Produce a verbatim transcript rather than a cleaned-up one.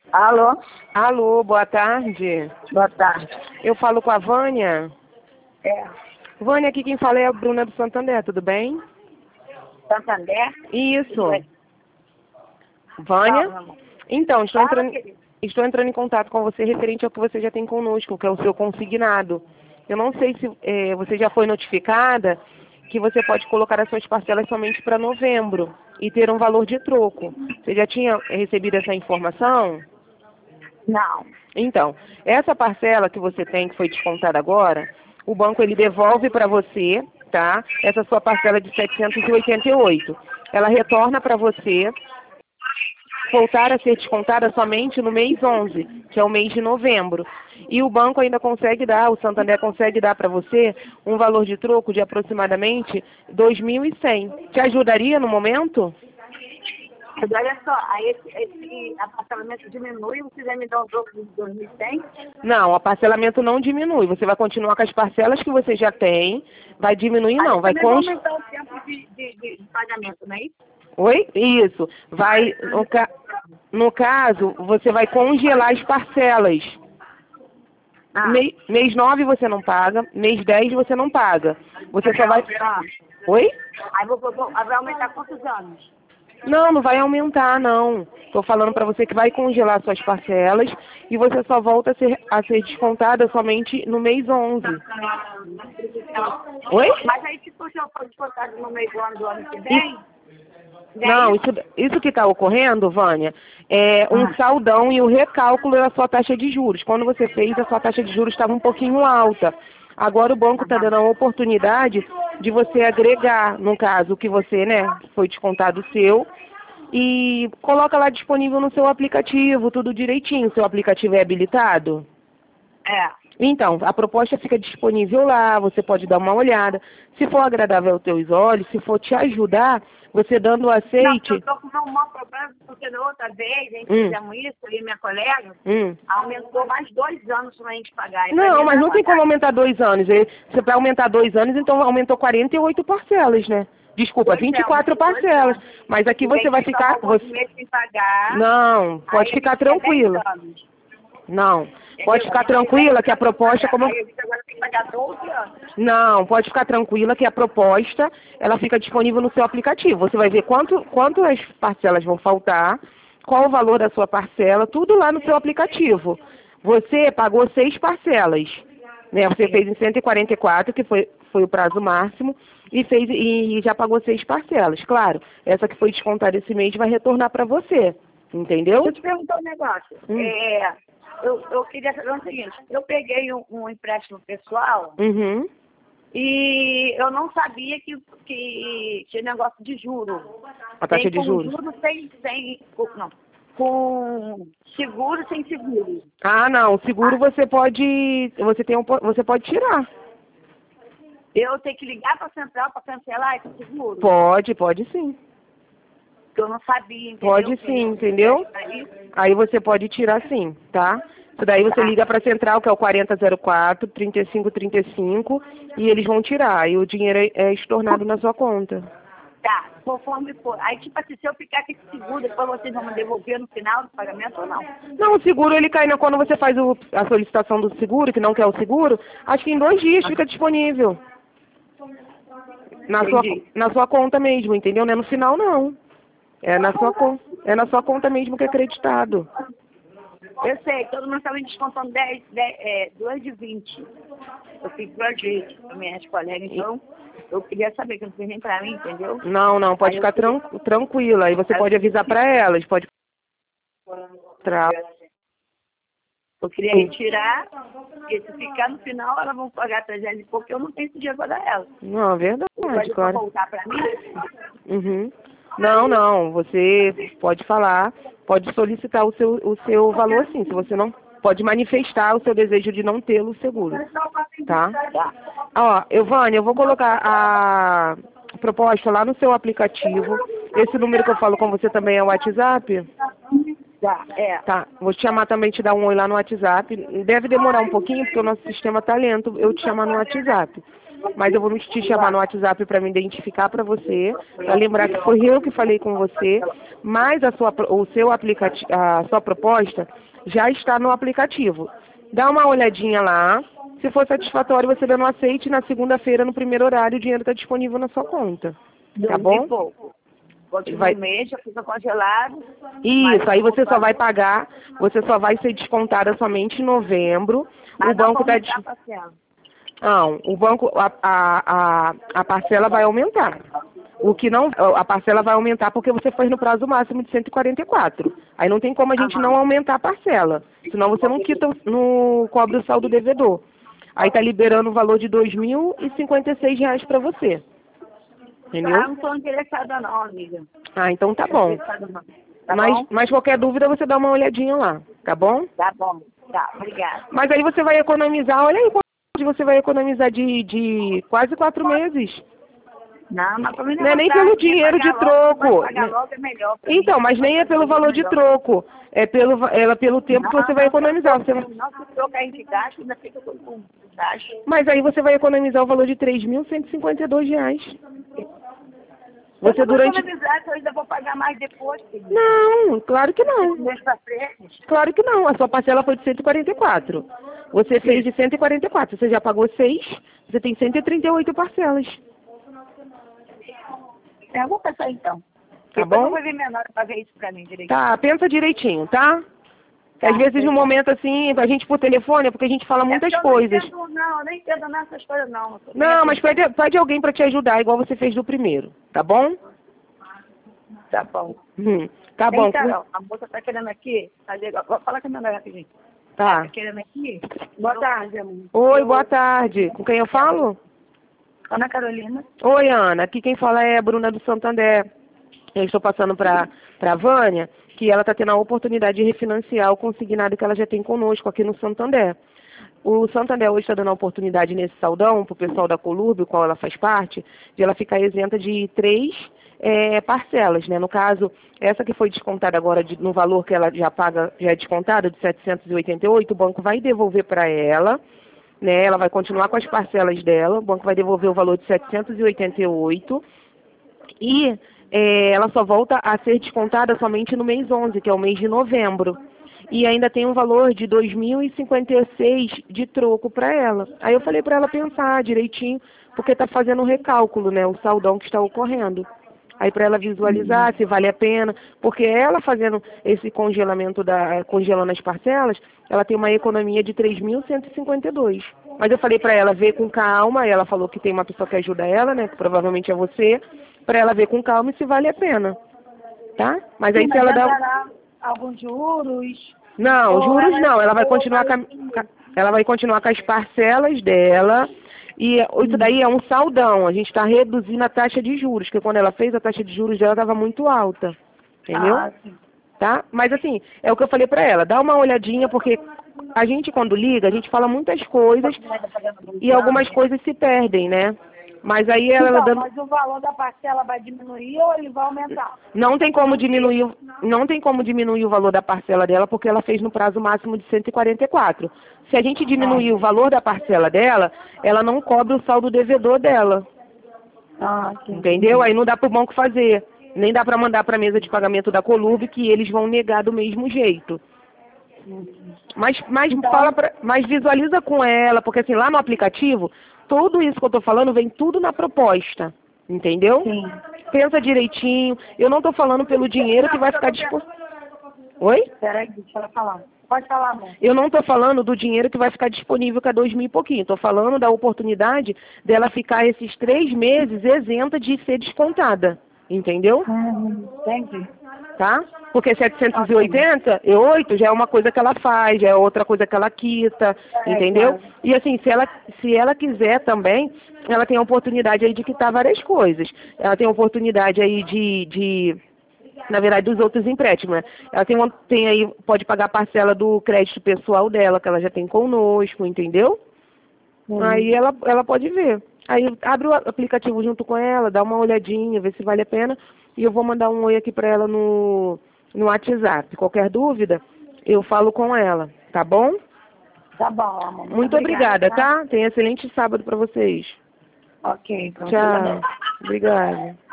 Alô? Alô, boa tarde. Boa tarde. Eu falo com a Vânia. É. Vânia, aqui quem fala é a Bruna do Santander, tudo bem? Santander? Isso. Oi. Vânia? Fala, meu amor. Então, estou Fala, entrando, querido. estou entrando em contato com você referente ao que você já tem conosco, que é o seu consignado. Eu não sei se eh, você já foi notificada que você pode colocar as suas parcelas somente para novembro e ter um valor de troco. Você já tinha recebido essa informação? Não. Então, essa parcela que você tem, que foi descontada agora, o banco ele devolve para você, tá? Essa sua parcela de setecentos e oitenta e oito. Ela retorna para você, voltar a ser descontada somente no mês onze, que é o mês de novembro. E o banco ainda consegue dar, o Santander consegue dar para você um valor de troco de aproximadamente dois mil e cem. Te ajudaria no momento? Mas olha só, aí esse, esse apartamento diminui, você vai me dar um troco de dois mil e cem? Não, o parcelamento não diminui. Você vai continuar com as parcelas que você já tem. Vai diminuir Aí não, vai também vai con... aumentar o tempo de, de, de, de pagamento, não é isso? Oi? Isso. Vai, no, ca... no caso, você vai congelar as parcelas. Ah. Me... Mês nove você não paga, mês dez você não paga. Você só vai... Ah. Oi? Aí vou, vou, vou- aí vai aumentar quantos anos? Não, não vai aumentar, não. Estou falando para você que vai congelar suas parcelas e você só volta a ser, a ser descontada somente no mês onze. Oi? Mas aí se for for descontado no meio do ano do ano que vem, Não, daí... isso, isso que está ocorrendo, Vânia, é um Ah. saldão e o recálculo da sua taxa de juros. Quando você fez, a sua taxa de juros estava um pouquinho alta. Agora o banco está dando a oportunidade de você agregar, no caso, o que você, né, foi descontado seu, e coloca lá disponível no seu aplicativo, tudo direitinho. Seu aplicativo é habilitado? É. Então, a proposta fica disponível lá, você pode dar uma olhada. Se for agradável aos teus olhos, se for te ajudar, você dando o Não, aceite... eu tô com um maior problema, porque da outra vez a gente Hum. fizemos isso, eu e minha colega, Hum. aumentou mais dois anos pra gente pagar. E pra Não, mim mas é não tem pagar. como aumentar dois anos. E Se para aumentar dois anos, então aumentou quarenta e oito parcelas, né? Desculpa, Pois vinte e é, quatro aumentou dois parcelas. anos. Mas aqui E você tem vai que ficar... ficar um monte de Você... meses sem pagar, Não, pode aí a ficar gente quer dez tranquila. anos. Não, Entendeu? pode A ficar gente tem tranquila dez que a anos pra proposta, pagar. como... Aí a gente agora tem que pagar doze anos. Não, pode ficar tranquila que a proposta, ela fica disponível no seu aplicativo. Você vai ver quanto, quanto as parcelas vão faltar, qual o valor da sua parcela, tudo lá no seu aplicativo. Você pagou seis parcelas, né? Você fez em cento e quarenta e quatro, que foi, foi o prazo máximo, e, fez, e já pagou seis parcelas. Claro, essa que foi descontada esse mês vai retornar para você, entendeu? Deixa eu te perguntar um negócio. Hum. É, eu, eu queria saber o seguinte, eu peguei um, um empréstimo pessoal Uhum. e eu não sabia que, que tinha negócio de juro. A taxa Tem de com juros. juro sem, sem, com- não, com seguro sem seguro. Ah, não. Seguro você pode, você tem um, po- você pode tirar. Eu tenho que ligar para a central para cancelar esse seguro? Pode, pode sim. Porque eu não sabia, entendeu? Pode Que sim, eu- entendeu? Aí, Aí você pode tirar sim, tá? Isso daí você tá, liga para a central, que é o quarenta zero quatro, trinta e cinco trinta e cinco, e eles vão tirar. E o dinheiro é, é estornado na sua conta. tá, conforme for. Aí, tipo assim, se eu ficar com esse seguro, depois vocês vão me devolver no final do pagamento ou não? Não, o seguro ele cai na, quando você faz o, a solicitação do seguro, que não quer o seguro, acho que em dois dias fica disponível. Na sua, Entendi. na sua conta mesmo, entendeu? Não é no final não. É na sua conta, é na sua conta mesmo que é acreditado. Eu sei, todo mundo estava me descontando dez, dez, é, dois de vinte. Eu fiz graduate para minhas colegas, então eu queria saber que não fez nem para mim, entendeu? Não, não, pode Aí eu ficar queria- tran tranquila. Aí você Aí eu pode avisar para elas, pode tra Eu queria retirar, porque se ficar no final, elas vão pagar trezentos e pouco, eu não tenho esse dinheiro para dar elas. Não, é verdade, Pode claro. voltar para mim? Uhum. Não, não, você pode falar, pode solicitar o seu, o seu valor sim, se você não pode manifestar o seu desejo de não tê-lo seguro, tá? Ó, Evânia, eu vou colocar a proposta lá no seu aplicativo. Esse número que eu falo com você também é o WhatsApp? Tá, é. Tá, vou te chamar também, te dar um oi lá no WhatsApp. Deve demorar um pouquinho, porque o nosso sistema tá lento, eu te chamar no WhatsApp. mas eu vou te chamar no WhatsApp para me identificar para você, para lembrar que foi eu que falei com você, mas a sua, o seu aplicativo, a sua proposta já está no aplicativo. Dá uma olhadinha lá, se for satisfatório você dá no aceite, na segunda-feira, no primeiro horário, o dinheiro está disponível na sua conta, tá bom? Continua Vai... um mês, já fica congelado. Isso, aí você só vai pagar, você só vai ser descontada somente em novembro. Mas o banco está... Des... Não, o banco, a, a, a, a parcela vai aumentar. O que não, a parcela vai aumentar porque você foi no prazo máximo de cento e quarenta e quatro. Aí não tem como a gente Aham. não aumentar a parcela. Senão você não quita, não cobre o saldo devedor. Aí tá liberando o valor de dois mil e cinquenta e seis reais para você. Entendeu? Ah, não estou interessada não, amiga. Ah, então tá bom. Tá mas, bom? mas qualquer dúvida você dá uma olhadinha lá, tá bom? Tá bom, tá, obrigada. Mas aí você vai economizar, olha aí quanto você vai economizar de, de quase quatro meses. Não, mas pra mim não, não é nem pelo dinheiro de troco. Pagar logo é melhor pra então, mim. mas nem é pelo valor de troco. É pelo, é pelo tempo não, que você vai economizar. Você... Não, se troco a gente gasta, ainda fica com taxa. Mas aí você vai economizar o valor de três mil cento e cinquenta e dois reais. Você eu não durante... vou economizar, eu ainda vou pagar mais depois. Filho. Não, claro que não. Mês pra frente. Claro que não. A sua parcela foi de cento e quarenta e quatro. Você Sim. fez de cento e quarenta e quatro. Você já pagou seis. Você tem cento e trinta e oito parcelas. É, eu vou pensar então. Tá Depois bom? eu vou ver menor pra ver isso pra mim direitinho. Tá, pensa direitinho, tá? Tá, Às vezes no momento assim, a gente por telefone, é porque a gente fala muitas eu coisas. Não, entendo, não, eu nem entendo nessas coisas não. Não, mas pede, pede alguém pra te ajudar, igual você fez do primeiro, tá bom? Tá bom. Hum, tá Tem bom. Carol, a moça tá querendo aqui fazer... Vou falar com a minha mulher rapidinho. Tá. Tá querendo aqui? Boa tarde, amor. Oi, boa tarde. Com quem eu falo? Ana Carolina. Oi, Ana. Aqui quem fala é a Bruna do Santander. Eu estou passando para a Vânia, que ela está tendo a oportunidade de refinanciar o consignado que ela já tem conosco aqui no Santander. O Santander hoje está dando a oportunidade nesse saldão, para o pessoal da Colurb, o qual ela faz parte, de ela ficar isenta de três é, parcelas, né? No caso, essa que foi descontada agora de, no valor que ela já paga, já é descontada, de setecentos e oitenta e oito, o banco vai devolver para ela, né? Ela vai continuar com as parcelas dela, o banco vai devolver o valor de setecentos e oitenta e oito e é, ela só volta a ser descontada somente no mês onze, que é o mês de novembro. E ainda tem um valor de dois mil e cinquenta e seis de troco para ela. Aí eu falei para ela pensar direitinho, porque está fazendo um recálculo, né, o saldão que está ocorrendo. Aí para ela visualizar se vale a pena, porque ela fazendo esse congelamento, da, congelando as parcelas, ela tem uma economia de três mil cento e cinquenta e dois. Mas eu falei para ela ver com calma, e ela falou que tem uma pessoa que ajuda ela, né, que provavelmente é você, para ela ver com calma se vale a pena, tá? Mas aí Sim, se mas ela dá... alguns juros... Não, juros não, ela vai continuar com, a, ela vai continuar com as parcelas dela, e isso daí é um saldão, a gente está reduzindo a taxa de juros, porque quando ela fez a taxa de juros dela estava muito alta, entendeu? Ah, sim. Tá? Mas assim, é o que eu falei para ela, dá uma olhadinha, porque a gente quando liga, a gente fala muitas coisas e algumas coisas se perdem, né? Mas aí ela então, dando... mas o valor da parcela vai diminuir ou ele vai aumentar? Não tem como diminuir, não tem como diminuir o valor da parcela dela, porque ela fez no prazo máximo de cento e quarenta e quatro. Se a gente diminuir o valor da parcela dela, ela não cobre o saldo devedor dela. Ah, sim. Entendeu? Aí não dá para o banco fazer. Nem dá para mandar para a mesa de pagamento da Colurb, que eles vão negar do mesmo jeito. Mas, mas, Então... fala pra, mas visualiza com ela, porque assim, lá no aplicativo, tudo isso que eu estou falando vem tudo na proposta, entendeu? Sim. Pensa direitinho. Eu não estou falando pelo dinheiro que vai ficar disponível. Oi? Peraí, deixa ela falar. Pode falar, amor. Eu não estou falando do dinheiro que vai ficar disponível com a dois mil e pouquinho. Estou falando da oportunidade dela ficar esses três meses isenta de ser descontada. Entendeu? Hum, entendi. Tá? Porque setecentos e oitenta e oito já é uma coisa que ela faz, já é outra coisa que ela quita, é, entendeu? Claro. E assim, se ela, se ela quiser também, ela tem a oportunidade aí de quitar várias coisas. Ela tem a oportunidade aí de, de na verdade, dos outros empréstimos, né? Ela tem, uma, tem aí, pode pagar a parcela do crédito pessoal dela, que ela já tem conosco, entendeu? Uhum. Aí ela, ela pode ver. Aí abre o aplicativo junto com ela, dá uma olhadinha, vê se vale a pena. E eu vou mandar um oi aqui para ela no, no WhatsApp. Qualquer dúvida, eu falo com ela, tá bom? Tá bom, amor. Muito, Muito obrigada, obrigada, tá? Tenha excelente sábado para vocês. Ok, então. Tchau. Obrigada.